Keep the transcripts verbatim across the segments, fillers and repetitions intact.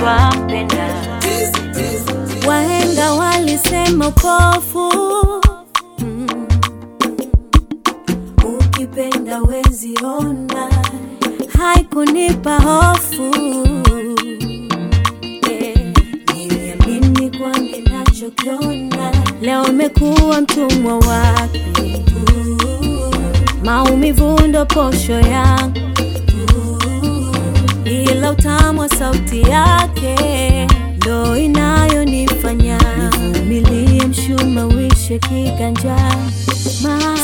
twampenda. Wahenga walisema upofu mm. ukipenda wezi ona, haikunipa hofu yeah. Niliamini kwa ninachokiona, leo nimekuwa mtumwa wake. Maumivu ndo posho yangu, ila utamu wa sauti yake ndo inayonifanya nivumilie mshuma wishe kiganja. Mama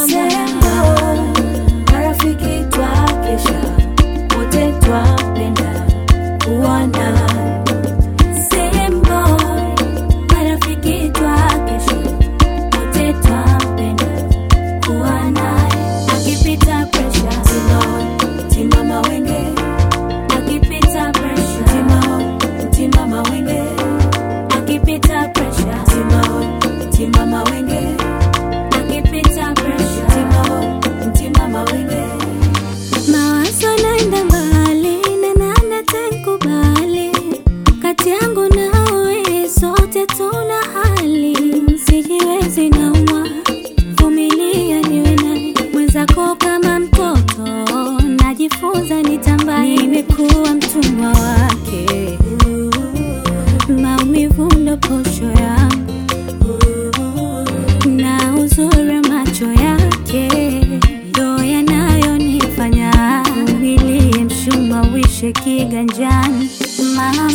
marafiki twakesha, wote twapenda kuwana. Same boy, marafiki twakesha, wote twapenda kuwana. Akipita pressure, timon, timama wenge. Akipita pressure, timon, timama wenge. Akipita pressure, timon, timama wenge. Akipita pressure, timon, timama wenge. Mawazo naenda mbali, nena natakubali. Kati yangu nawe sote tuna hali, sijiwezi naumwa, vumilia niwe naye. Mwenzako kama mtoto, najifunza nitambaye. Nimekuwa mtumwa wake, maumivu ndo posho yangu, na uzuri macho yake ndo yanayonifanya nivumilie mshuma wishe kiganjani. Mama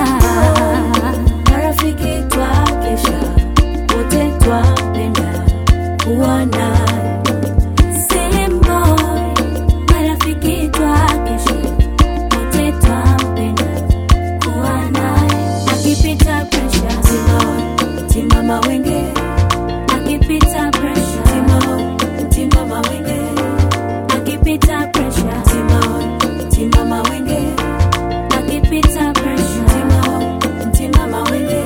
marafiki twakesha, wote twapenda kuwana. Same boy, marafiki twakesha, wote twapenda kuwana. Akipita pressure, timon, timama wenge. Akipita pressure, timon, timama wenge. Akipita pressure, timon, timama wenge. Akipita pressure, timon, timama wenge.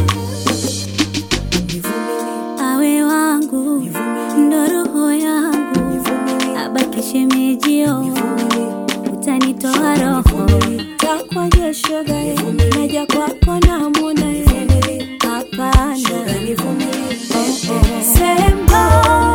Awe wangu ndo roho yangu, abaki shemejio, utanitoa roho. Takwa jesho gae, naja kwako na mwona ye. Hapana, same boy.